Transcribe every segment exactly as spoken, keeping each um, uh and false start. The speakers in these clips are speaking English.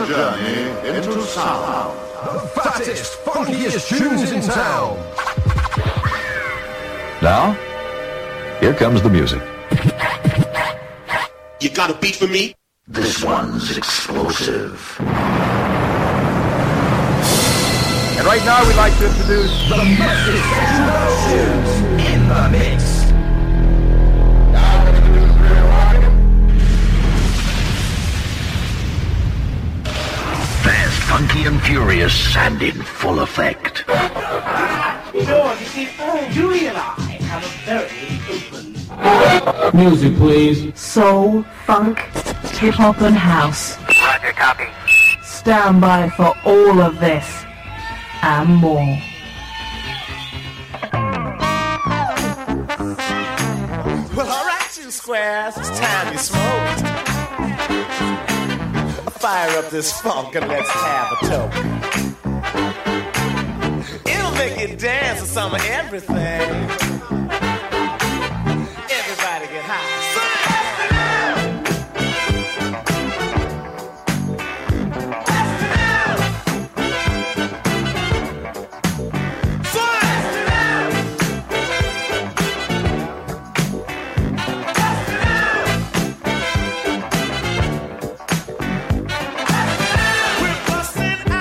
journey into sound. The fattest, funkiest tunes in town. Now, here comes the music. You got a beat for me? This one's explosive. And right now we'd like to introduce the massive tunes in the mix. Fast, funky and furious and in full effect. George, you see, Julie and I have a very open... Music, please. Soul, funk, hip-hop and house. Roger, copy. Stand by for all of this and more. Well, all right, you squares, it's time you smoked. Fire up this funk and let's have a toke. It'll make you dance to some of everything. Everybody get high.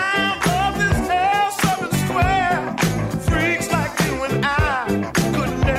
Couldn't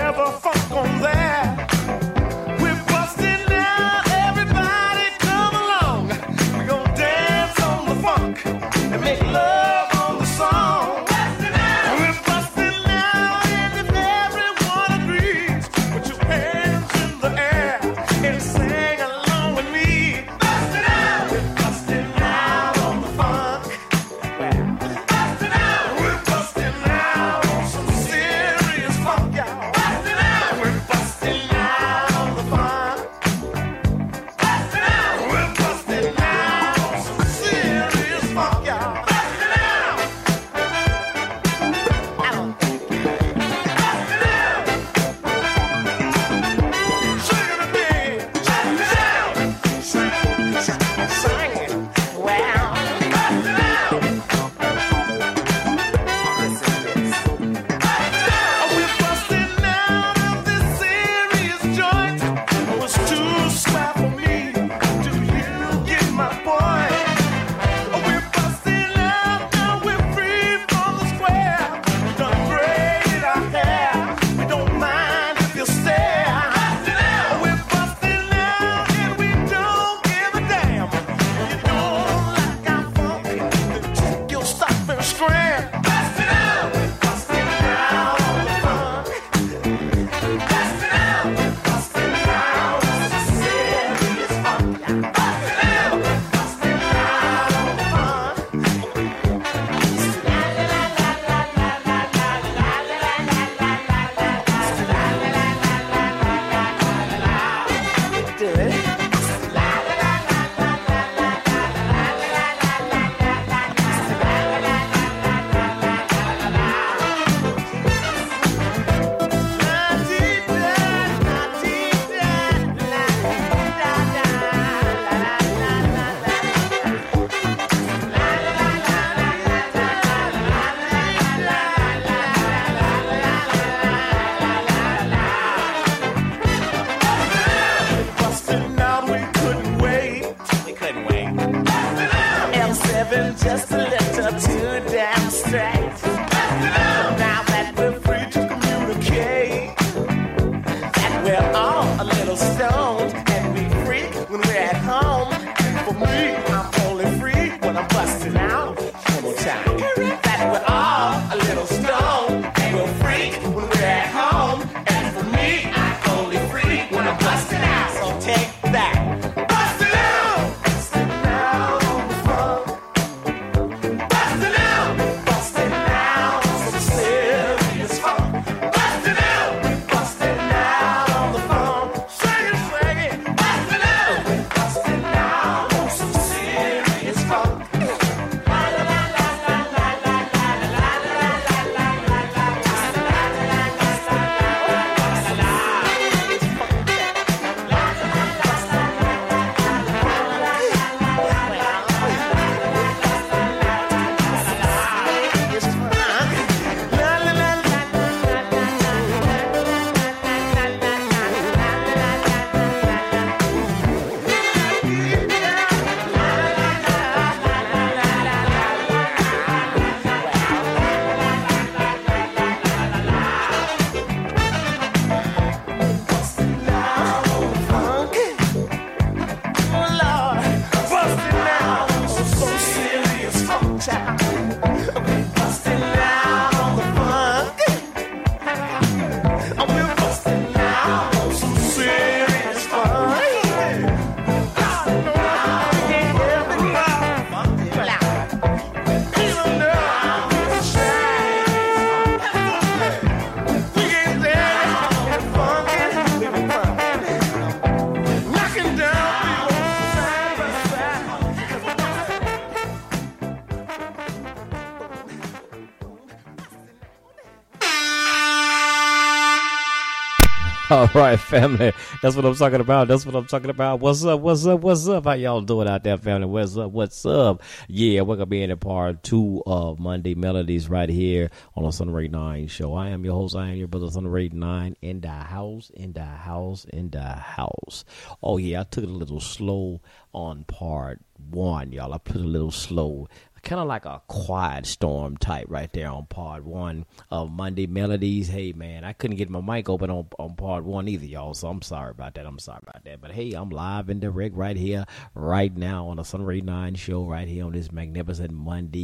All right, family. That's what I'm talking about. That's what I'm talking about. What's up? What's up? What's up? How y'all doing out there, family? What's up? What's up? Yeah, we're going to be in a part two of Monday Melodies right here on the Sunray nine show. I am your host. I am your brother, Sunray nine, in the house, in the house, in the house. Oh, yeah, I took it a little slow on part one, y'all. I put it a little slow. Kind of like a quiet storm type right there on part one of Monday Melodies. Hey, man, I couldn't get my mic open on, on part one either, y'all, so I'm sorry about that. I'm sorry about that. But, hey, I'm live and direct right here, right now on the Sunray nine show right here on this magnificent Monday.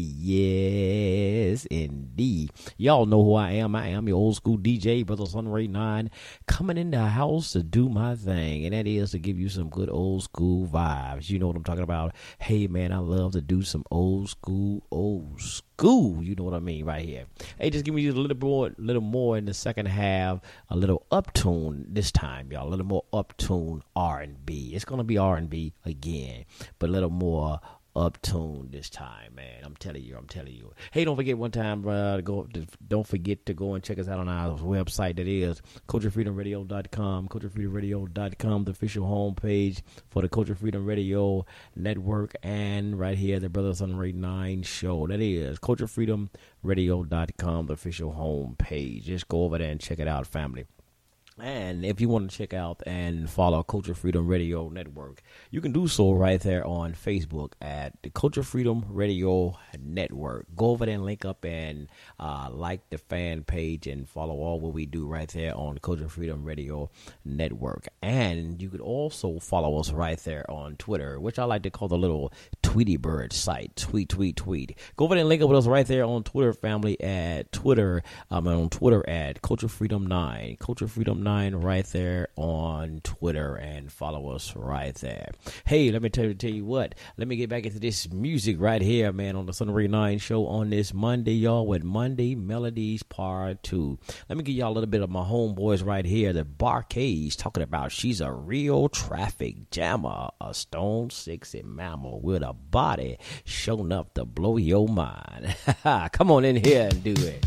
Yes, indeed. Y'all know who I am. I am your old school D J, Brother Sunray nine, coming in the house to do my thing, and that is to give you some good old school vibes. You know what I'm talking about. Hey, man, I love to do some old school. Old school, you know what I mean, right here. Hey, just give me a little more, little more in the second half, a little uptune this time, y'all. A little more uptune R and B. It's gonna be R and B again, but a little more uptune this time, man. I'm telling you, I'm telling you. Hey, don't forget one time, uh, to go. To, don't forget to go and check us out on our website. That is culture freedom radio dot com. culture freedom radio dot com, the official homepage for the Culture Freedom Radio Network, and right here, the Brother Sunray nine show. That is culture freedom radio dot com, the official homepage. Just go over there and check it out, family. And if you want to check out and follow Culture Freedom Radio Network, you can do so right there on Facebook at the Culture Freedom Radio Network. Go over there and link up and uh, like the fan page and follow all what we do right there on Culture Freedom Radio Network. And you could also follow us right there on Twitter, which I like to call the little Tweety Bird site. Tweet, tweet, tweet. Go over there and link up with us right there on Twitter, family, at Twitter. Um, on Twitter at Culture Freedom nine. Culture Freedom nine right there on Twitter, and follow us right there. Hey, let me tell you, tell you what. Let me get back into this music right here, man, on the Sunray nine show on this Monday, y'all, with Monday Melodies Part two. Let me give y'all a little bit of my homeboys right here, the Bar-Kays, talking about she's a real traffic jammer, a stone sexy mammal with a body showing up to blow your mind. Come on in here and do it.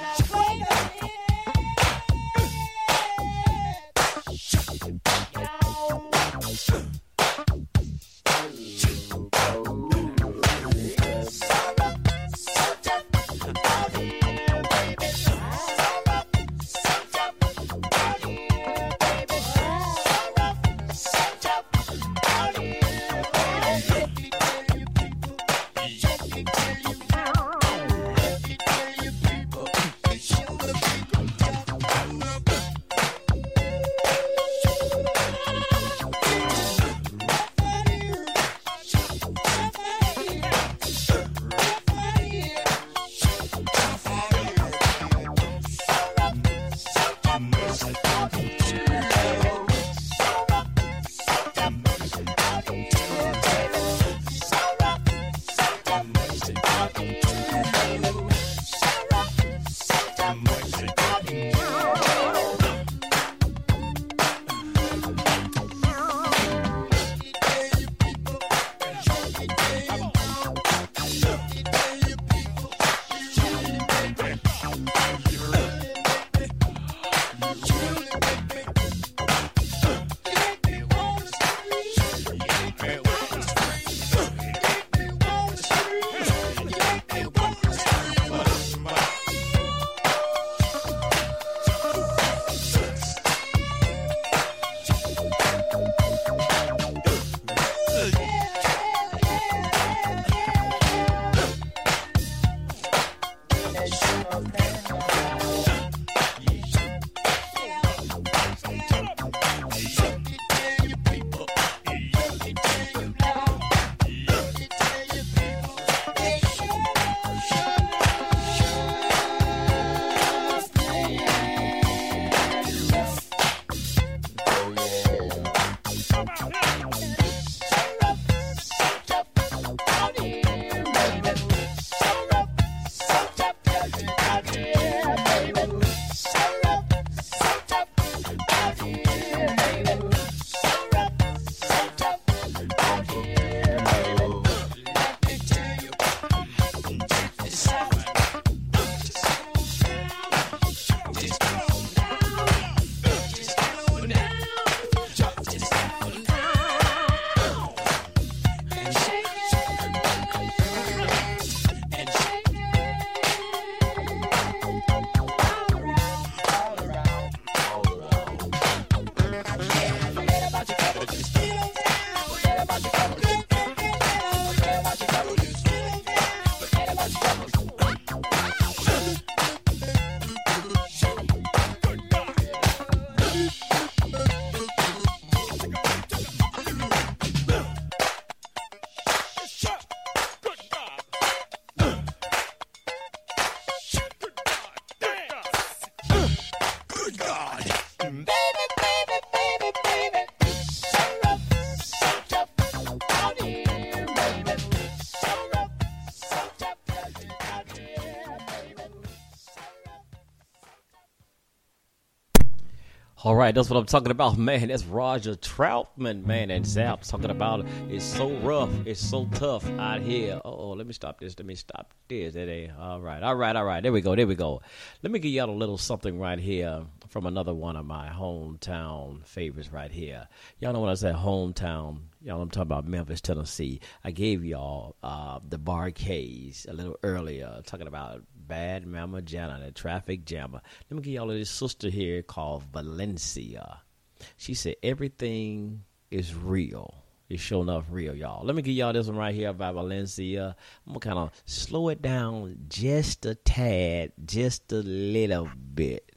All right, that's what I'm talking about, man. That's Roger Troutman, man, and Zap talking about it's so rough, it's so tough out here. Oh, let me stop this. Let me stop this. It ain't. All right, all right, all right. There we go. There we go. Let me give y'all a little something right here from another one of my hometown favorites right here. Y'all know when I say hometown, y'all, I'm talking about Memphis, Tennessee. I gave y'all uh, the Bar-Kays a little earlier, talking about Bad Mama Jana, the traffic jammer. Let me give y'all this sister here called Valencia. She said everything is real. It's sure enough real, y'all. Let me give y'all this one right here by Valencia. I'm going to kind of slow it down just a tad, just a little bit.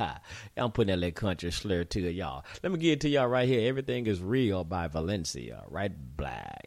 I'm putting that little country slur to it, y'all. Let me give it to y'all right here. Everything is real by Valencia. Right black.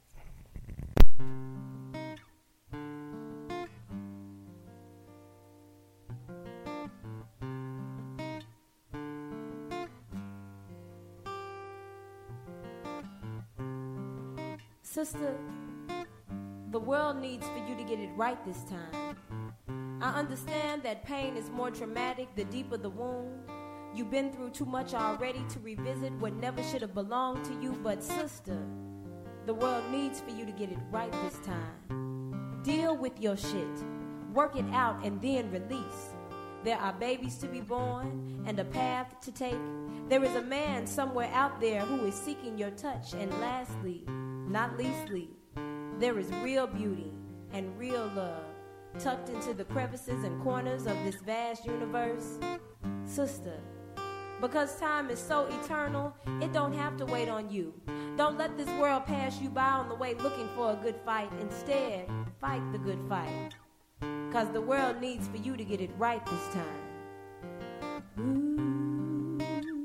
Sister, the world needs for you to get it right this time. I understand that pain is more traumatic the deeper the wound. You've been through too much already to revisit what never should have belonged to you. But sister, the world needs for you to get it right this time. Deal with your shit. Work it out and then release. There are babies to be born and a path to take. There is a man somewhere out there who is seeking your touch. And lastly, not leastly, there is real beauty and real love tucked into the crevices and corners of this vast universe. Sister, because time is so eternal, it don't have to wait on you. Don't let this world pass you by on the way looking for a good fight. Instead, fight the good fight. Cause the world needs for you to get it right this time. Ooh.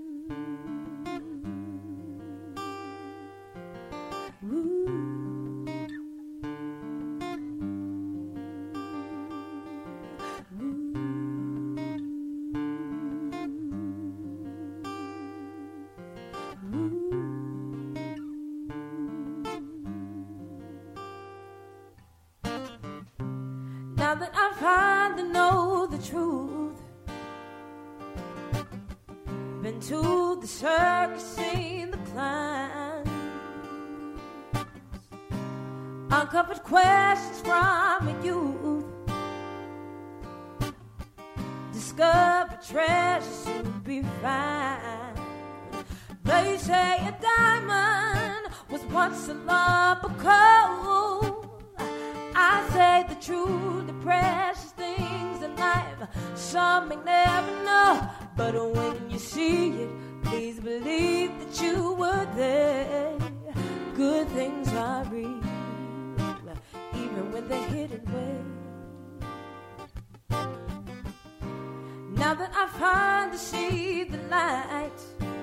Ooh. Now that I finally know the truth, been to the circus, seen the climb, uncovered questions from my youth, discovered treasures to be found. They say a diamond was once a lump of coal. I say the truth, the precious things in life, some may never know. But when you see it, please believe that you were there. Good things are real, even when they're hidden away. Now that I finally see the light,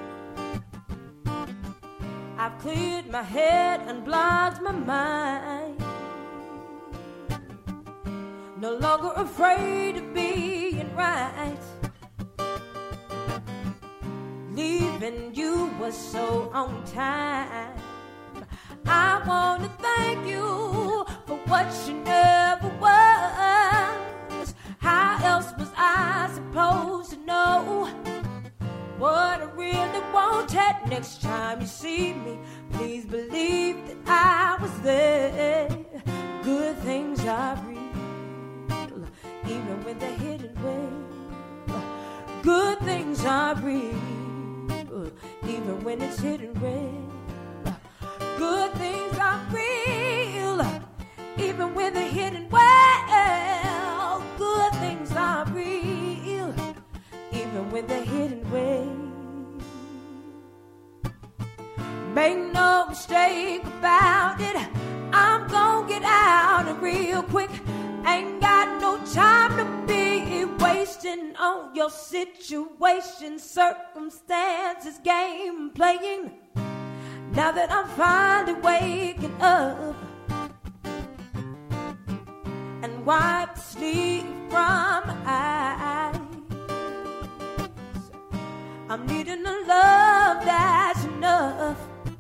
I've cleared my head and blocked my mind. No longer afraid of being right. Leaving you was so on time. I want to thank you for what you never was. How else was I supposed to know what I really wanted? Next time you see me, please believe that I was there. Good things are real, even when they're hidden away. Good things are real, even when it's hidden away. Good things are real, even when they're hidden well. Good things are real, even when they're hidden away. Make no mistake about it, I'm gonna get out real quick. Ain't got no time to be wasting on your situation, circumstances, game playing. Now that I'm finally waking up and wipe the sleep from my eyes, I'm needing a love that's enough.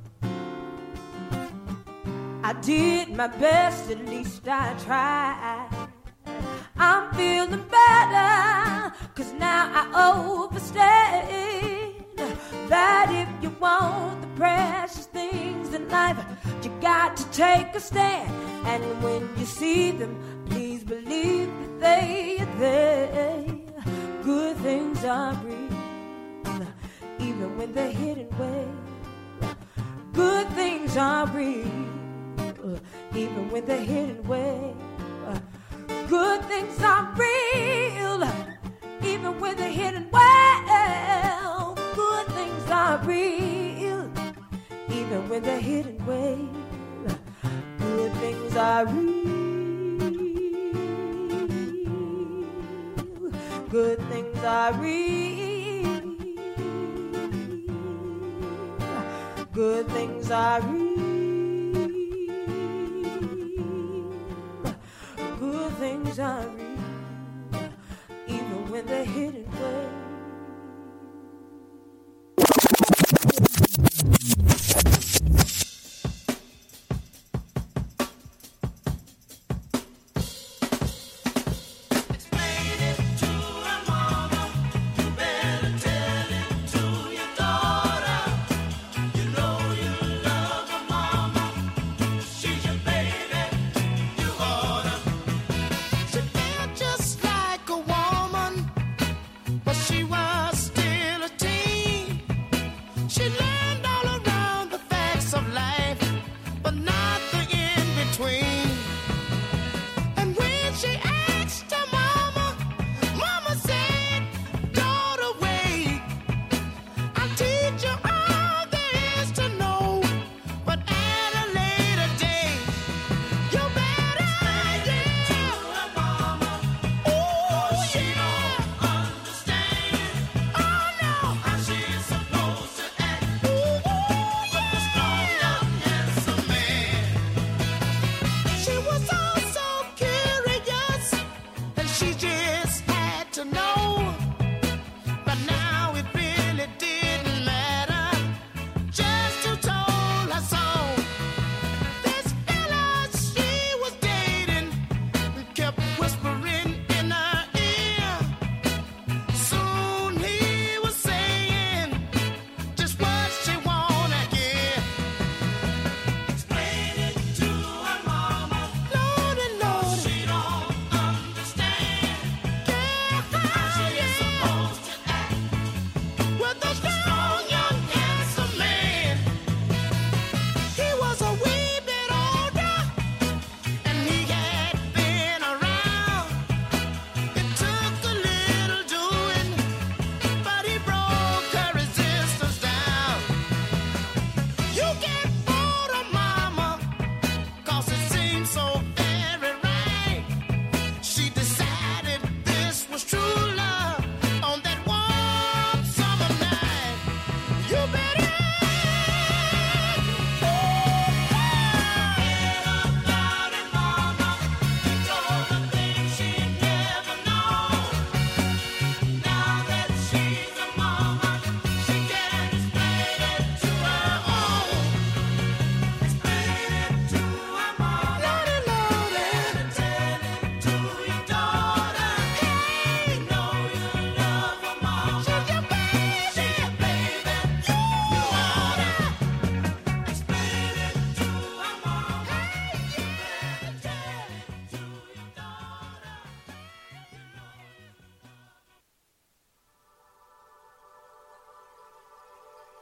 I did my best, at least I tried. I'm feeling better, cause now I overstand that if you want the precious things in life, you got to take a stand. And when you see them, please believe that they are there. Good things are real, even when they're hidden away. Good things are real, even when they're hidden away. Good things are real, even when they're hidden well. Good things are real, even when they're hidden away. Good things are real. Good things are real. Good things are real. Good things are real, even when they're hidden away. Just like a woman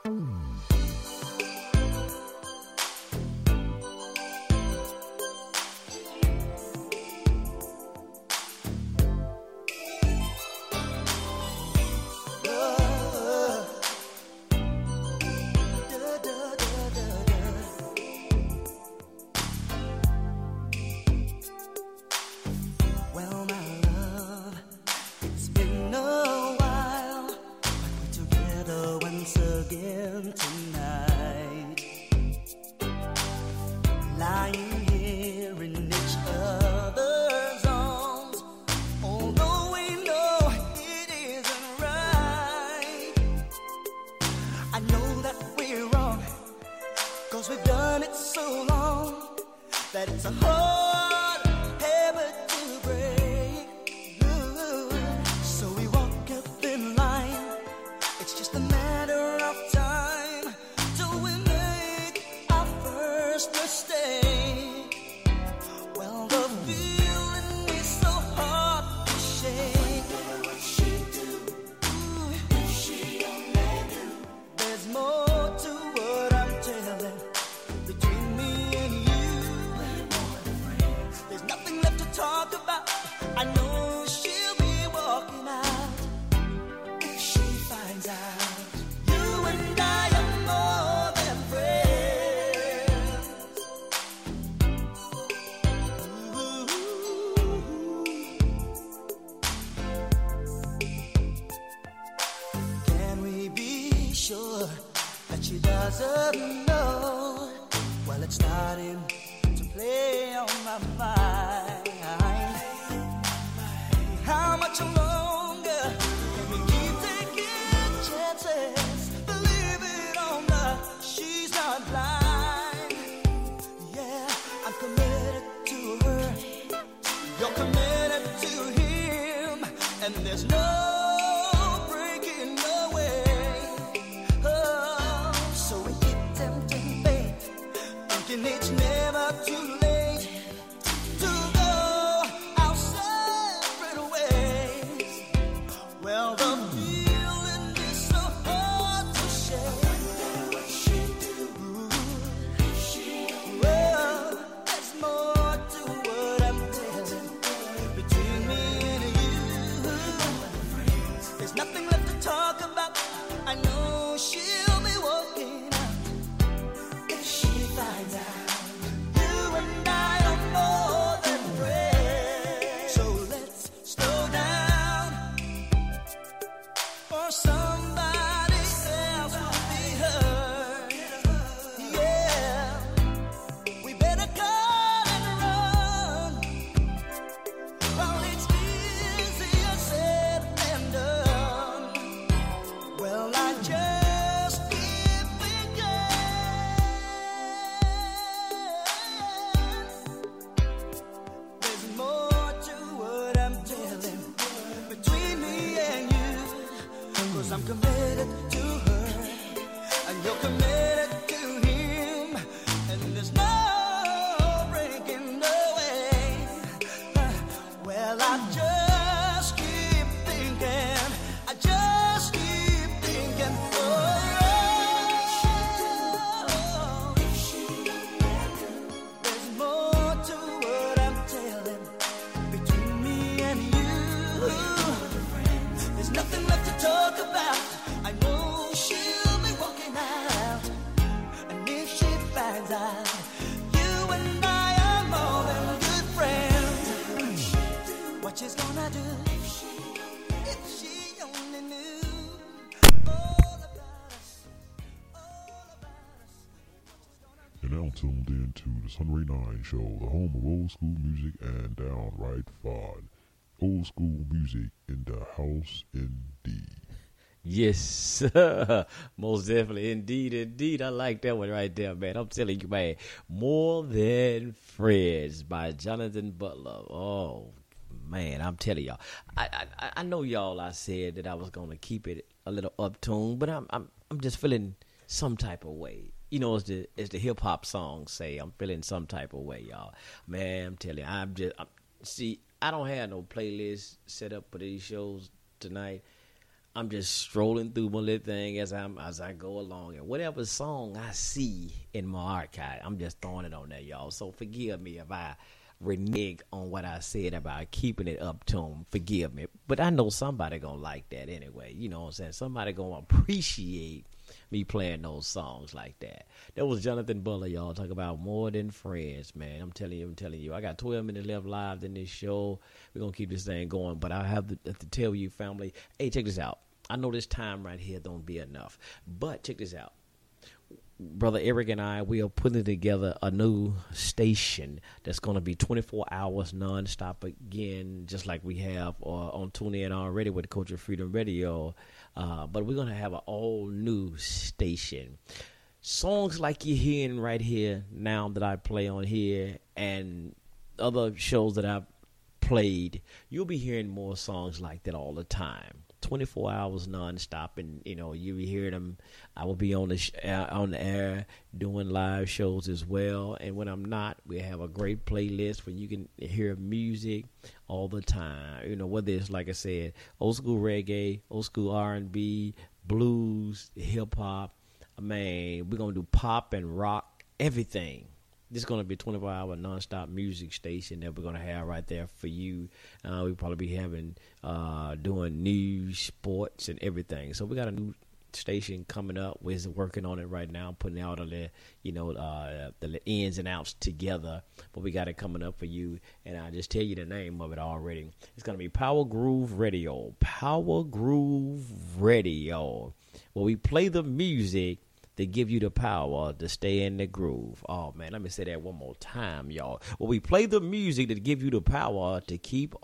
Tuned in to the Sunray Nine Show, the home of old school music and downright fun. Old school music in the house, indeed. Yes, sir. Most definitely, indeed, indeed. I like that one right there, man. I'm telling you, man. More Than Friends by Jonathan Butler. Oh, man, I'm telling y'all. I I, I know y'all. I said that I was gonna keep it a little uptuned, but I'm I'm I'm just feeling some type of way. You know, as the as the hip hop songs say, I'm feeling some type of way, y'all. Man, I'm telling you, I'm just I'm, see. I don't have no playlist set up for these shows tonight. I'm just strolling through my little thing as I'm as I go along, and whatever song I see in my archive, I'm just throwing it on there, y'all. So forgive me if I renege on what I said about keeping it up to them. Forgive me, but I know somebody gonna like that anyway. You know what I'm saying? Somebody gonna appreciate me playing those songs like that. That was Jonathan Butler, y'all. Talk about More Than Friends, man. I'm telling you, I'm telling you. I got twelve minutes left live in this show. We're going to keep this thing going, but I have to, have to tell you, family, hey, check this out. I know this time right here don't be enough, but check this out. Brother Eric and I, we are putting together a new station that's going to be twenty-four hours nonstop again, just like we have uh, on TuneIn already with Culture Freedom Radio. Uh, but we're going to have an all-new station. Songs like you're hearing right here now that I play on here and other shows that I've played, you'll be hearing more songs like that all the time. twenty-four hours nonstop, and you know you be hearing them. I will be on the sh- uh, on the air doing live shows as well, and when I'm not, we have a great playlist where you can hear music all the time. You know, whether it's like I said, old school reggae, old school R and B, blues, hip hop. Man, we're gonna do pop and rock, everything. This is going to be a twenty-four hour nonstop music station that we're going to have right there for you. Uh, we'll probably be having, uh, doing news, sports, and everything. So we got a new station coming up. We're working on it right now, putting out all the, you know, uh, the ins and outs together. But we got it coming up for you. And I'll just tell you the name of it already. It's going to be Power Groove Radio. Power Groove Radio. Where we play the music to give you the power to stay in the groove. Oh, man, let me say that one more time, y'all. Well, we play the music to give you the power to keep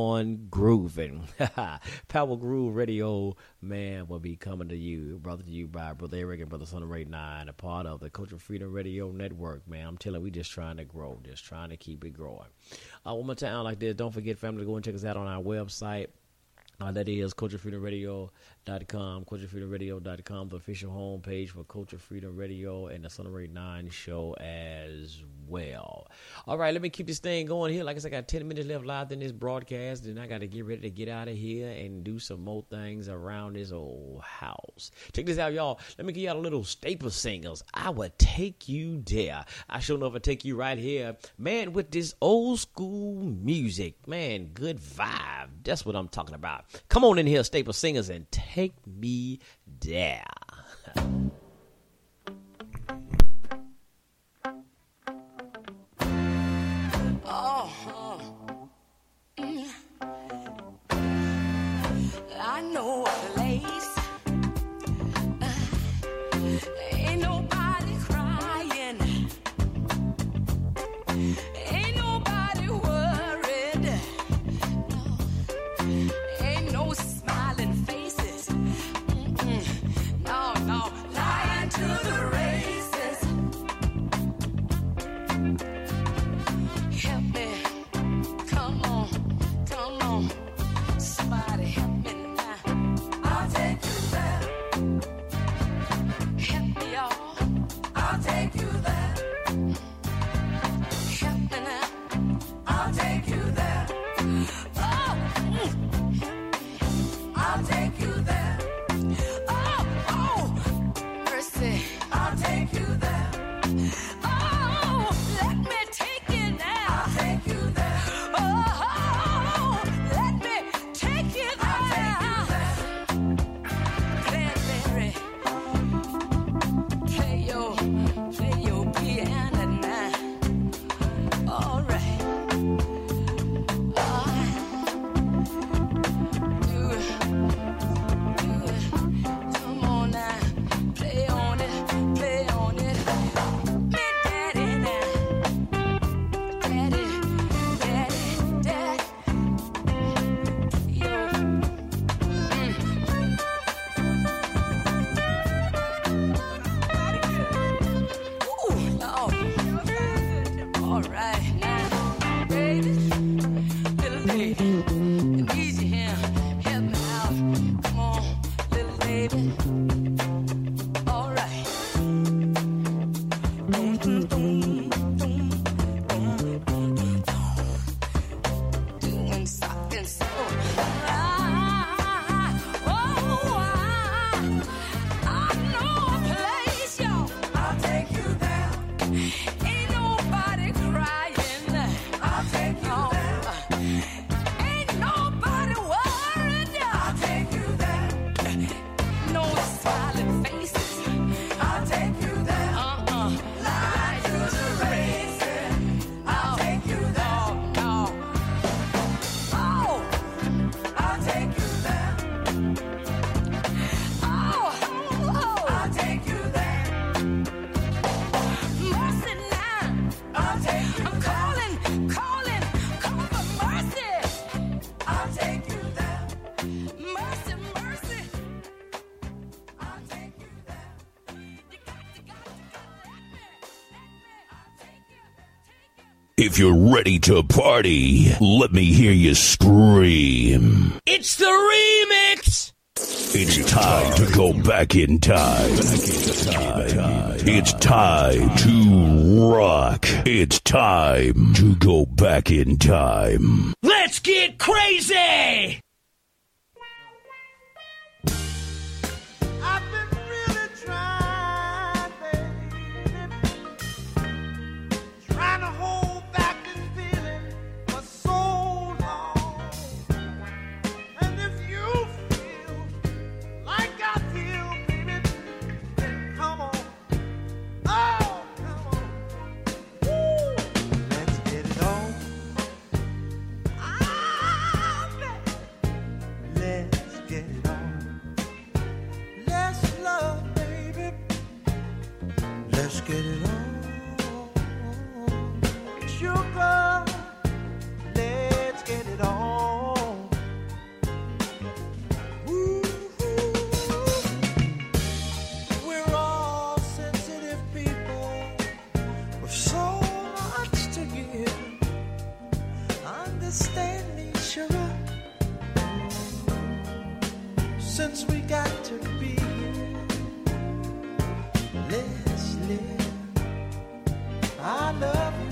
on grooving. Power Groove Radio, man, will be coming to you, brother to you by Brother Eric and Brother Son of Ray nine, a part of the Culture Freedom Radio Network, man. I'm telling you, we just trying to grow, just trying to keep it growing. Uh, one more time like this, don't forget, family, to go and check us out on our website. Uh, that is culture freedom radio dot com, culture freedom radio dot com, the official homepage for Culture Freedom Radio and the Son of Ray nine show as well. All right, let me keep this thing going here. Like I said, I got ten minutes left live in this broadcast, and I got to get ready to get out of here and do some more things around this old house. Check this out, y'all. Let me give y'all a little staple singles. I will take you there. I sure enough will take you right here. Man, with this old school music. Man, good vibe. That's what I'm talking about. Come on in here, staple singers, and take me there. Oh, oh. Mm. I know a place. Uh, ain't nobody crying. Ain't nobody worried. No. Ain't no smiling faces. Mm-mm. No, no. Lying to the races. Help me. Come on. Come on. Somebody help me now. I'll take you there. Help me, y'all. I'll take you there. Help me now. I'll take you there. Oh, mm. I'll take you there. Oh, oh, mercy. I'll take you there. Oh, let me take you there. I'll take you there. Oh, let me take you there. I'll take you there. Cranberry, play your, play your piano now. All right. Oh, do it, do it. Come on now, play on it, play on it. Me daddy now, daddy, daddy, daddy. Yo, mm. Ooh, Lord. All right now, baby, little lady, I need you here. Help me out. Come on, little lady. All right. Boom, boom, boom, boom, boom, boom, boom, boom. Doing something so. Ah, oh, If you're ready to party, let me hear you scream. It's the remix! It's time to go back in time. It's time to rock. It's time to go back in time. Let's get crazy! I've been really trying, baby, trying to hold back this feeling for so long. And if you feel like I feel, baby, then come on. Oh, come on. Woo. Let's get it on. Ah, baby. Let's get it on. Let's love, baby. Let's get it on. Sugar, let's get it on. Ooh, we're all sensitive people with so much to give. Understand me, sugar. Since we got to be, let's live. I love you.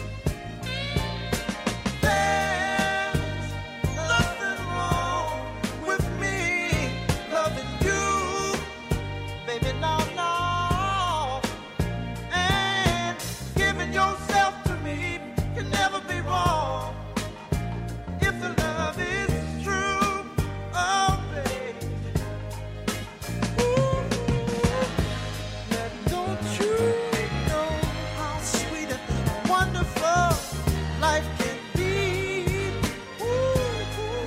There's nothing wrong with me loving you, baby, no, no. And giving yourself to me can never be wrong if the love is true. Oh, baby. Ooh. Now, don't you know how sweet and wonderful life can be? Ooh.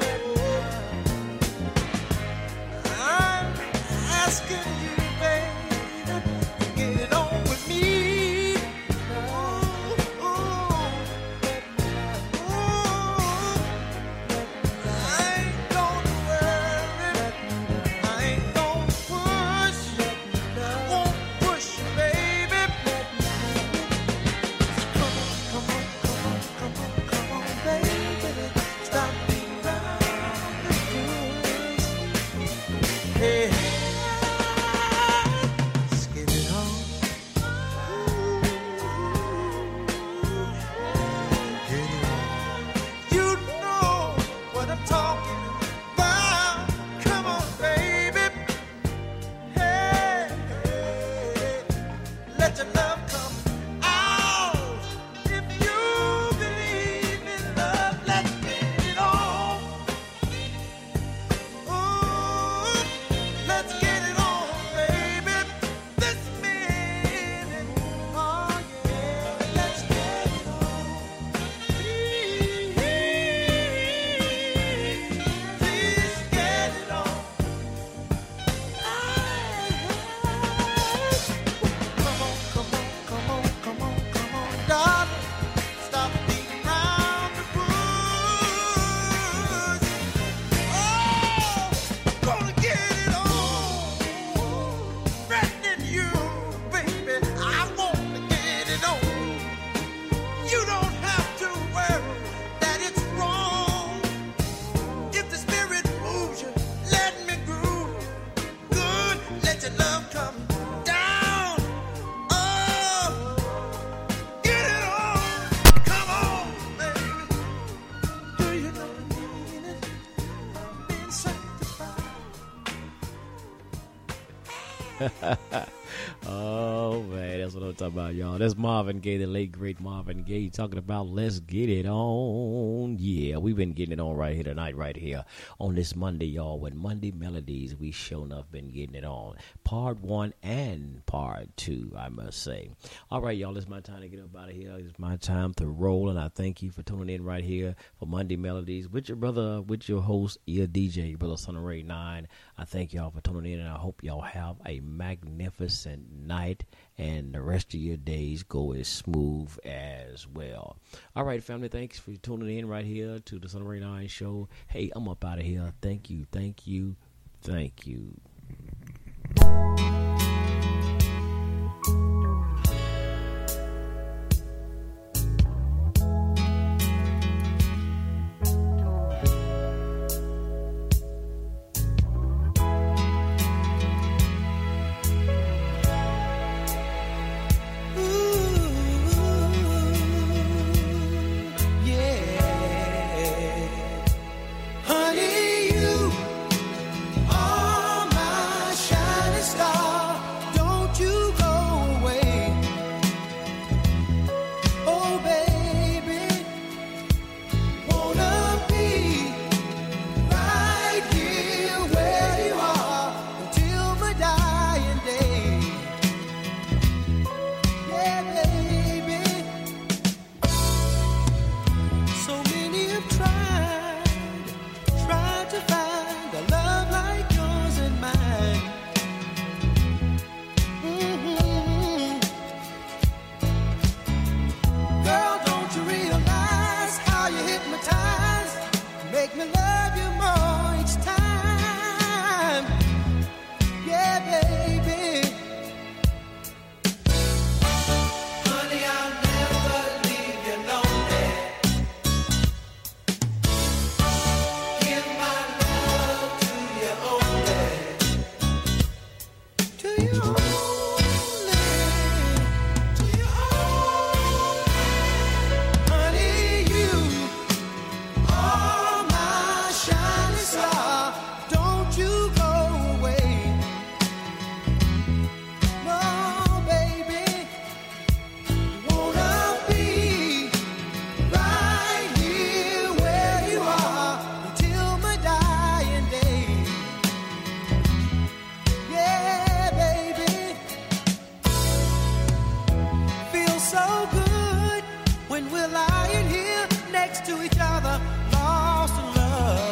I'm asking you, baby, to get on with me. Ooh, ooh, ooh. I ain't gonna worry, I ain't gonna push, won't push you, baby. Come on, come on, come on, come on, come on, baby. Stop being around the bush. Hey, let's get it on. Get it on. You know what I'm talking about. Come on, baby. Hey, hey, let your love come out. If you believe in love, let's get it on. Ooh, let's get it on, baby. This minute, oh yeah, let's get it on. Please, please get it on. Come on, come on, come on, come on, come on, darling. Stop beating around the bush. Oh, gonna get it on. Threatening you, baby. I want to get it on. You don't have to worry that it's wrong. If the spirit moves you, let me groove. Good, let your love come down. Oh, get it on. Come on, baby. Do you know the meaning of being sanctified? Oh man, that's what I'm talking about, y'all. That's Marvin Gaye, the late great Marvin Gaye, talking about let's get it on. Yeah, we've been getting it on right here tonight, right here on this Monday, y'all. With Monday Melodies, we sure enough been getting it on. Part one and part two, I must say. All right, y'all, it's my time to get up out of here. It's my time to roll, and I thank you for tuning in right here for Monday Melodies with your brother, with your host, your D J, your brother Son of Ray nine. I thank y'all for tuning in, and I hope y'all have a magnificent night, and the rest of your days go as smooth as well. All right, family, thanks for tuning in right here to the Son of Ray nine show. Hey, I'm up out of here. Thank you, thank you, thank you.